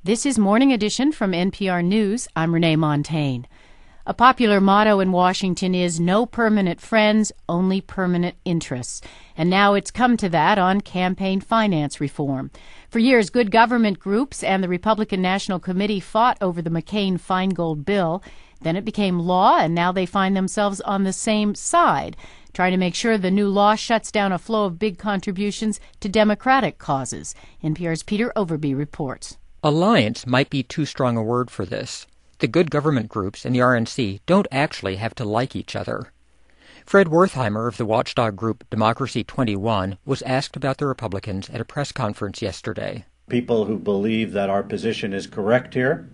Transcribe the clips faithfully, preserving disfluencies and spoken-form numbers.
This is Morning Edition from N P R News. I'm Renee Montaigne. A popular motto in Washington is no permanent friends, only permanent interests. And now it's come to that on campaign finance reform. For years, good government groups and the Republican National Committee fought over the McCain-Feingold bill. Then it became law, and now they find themselves on the same side, trying to make sure the new law shuts down a flow of big contributions to Democratic causes. N P R's Peter Overby reports. Alliance might be too strong a word for this. The good government groups and the R N C don't actually have to like each other. Fred Wertheimer of the watchdog group Democracy twenty-one was asked about the Republicans at a press conference yesterday. People who believe that our position is correct here,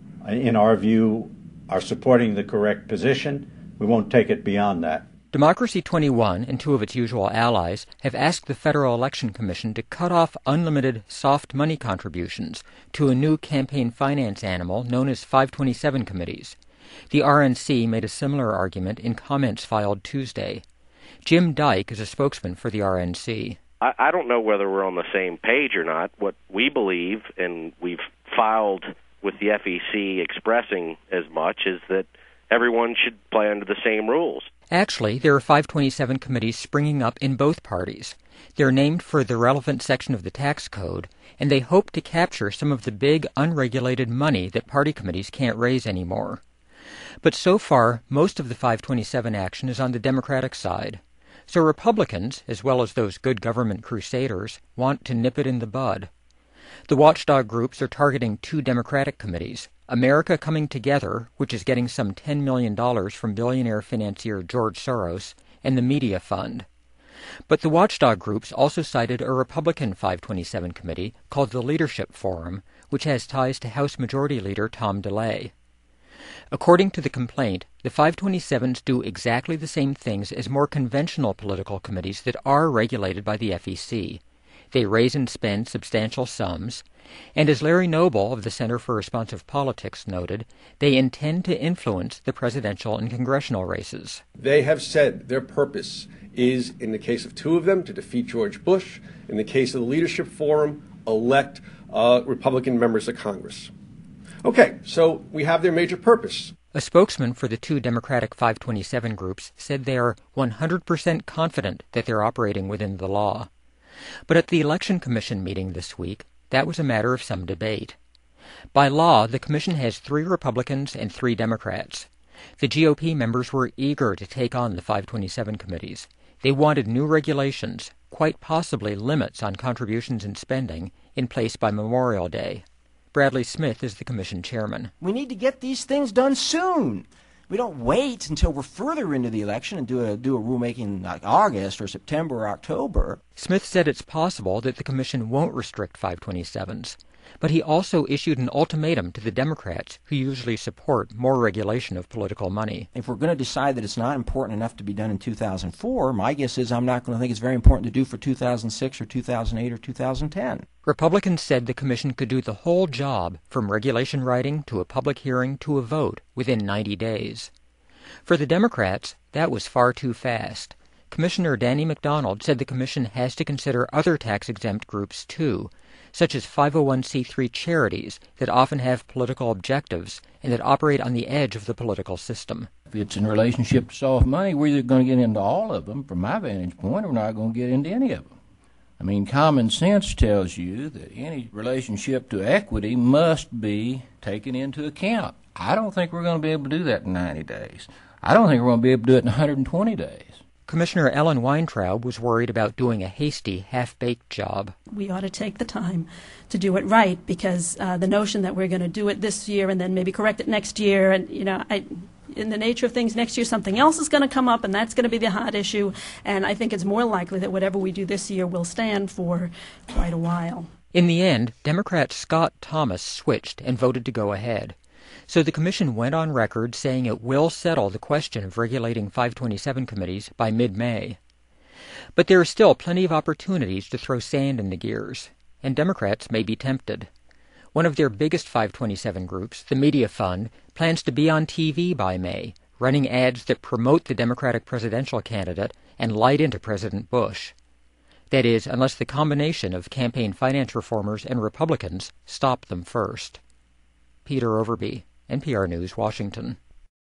in our view, are supporting the correct position. We won't take it beyond that. Democracy twenty-one and two of its usual allies have asked the Federal Election Commission to cut off unlimited soft money contributions to a new campaign finance animal known as five twenty-seven committees. The R N C made a similar argument in comments filed Tuesday. Jim Dyke is a spokesman for the R N C. I, I don't know whether we're on the same page or not. What we believe, and we've filed with the F E C expressing as much, is that everyone should play under the same rules. Actually, there are five twenty-seven committees springing up in both parties. They're named for the relevant section of the tax code, and they hope to capture some of the big, unregulated money that party committees can't raise anymore. But so far, most of the five twenty-seven action is on the Democratic side. So Republicans, as well as those good government crusaders, want to nip it in the bud. The watchdog groups are targeting two Democratic committees, America Coming Together, which is getting some ten million dollars from billionaire financier George Soros, and the Media Fund. But the watchdog groups also cited a Republican five twenty-seven committee called the Leadership Forum, which has ties to House Majority Leader Tom DeLay. According to the complaint, the five twenty-sevens do exactly the same things as more conventional political committees that are regulated by the F E C. They raise and spend substantial sums, and as Larry Noble of the Center for Responsive Politics noted, they intend to influence the presidential and congressional races. They have said their purpose is, in the case of two of them, to defeat George Bush. In the case of the Leadership Forum, elect uh, Republican members of Congress. Okay, so we have their major purpose. A spokesman for the two Democratic five twenty-seven groups said they are one hundred percent confident that they're operating within the law. But at the Election Commission meeting this week, that was a matter of some debate. By law, the commission has three Republicans and three Democrats. The G O P members were eager to take on the five twenty-seven committees. They wanted new regulations, quite possibly limits on contributions and spending, in place by Memorial Day. Bradley Smith is the commission chairman. We need to get these things done soon. We don't wait until we're further into the election and do a do a rulemaking like August or September or October. Smith said it's possible that the commission won't restrict five twenty-sevens, but he also issued an ultimatum to the Democrats, who usually support more regulation of political money. If we're going to decide that it's not important enough to be done in two thousand four, my guess is I'm not going to think it's very important to do for two thousand six or two thousand eight or two thousand ten. Republicans said the commission could do the whole job, from regulation writing to a public hearing to a vote, within ninety days. For the Democrats, that was far too fast. Commissioner Danny McDonald said the commission has to consider other tax-exempt groups, too, such as five oh one c three charities that often have political objectives and that operate on the edge of the political system. If it's in relationship to soft money, we're either going to get into all of them, from my vantage point, or we're not going to get into any of them. I mean, common sense tells you that any relationship to equity must be taken into account. I don't think we're going to be able to do that in ninety days. I don't think we're going to be able to do it in one hundred twenty days. Commissioner Ellen Weintraub was worried about doing a hasty, half-baked job. We ought to take the time to do it right, because uh, the notion that we're going to do it this year and then maybe correct it next year, and, you know, I... in the nature of things, next year something else is going to come up, and that's going to be the hot issue. And I think it's more likely that whatever we do this year will stand for quite a while. In the end, Democrat Scott Thomas switched and voted to go ahead. So the commission went on record saying it will settle the question of regulating five twenty-seven committees by mid-May. But there are still plenty of opportunities to throw sand in the gears, and Democrats may be tempted. One of their biggest five twenty-seven groups, the Media Fund, plans to be on T V by May, running ads that promote the Democratic presidential candidate and light into President Bush. That is, unless the combination of campaign finance reformers and Republicans stop them first. Peter Overby, N P R News, Washington.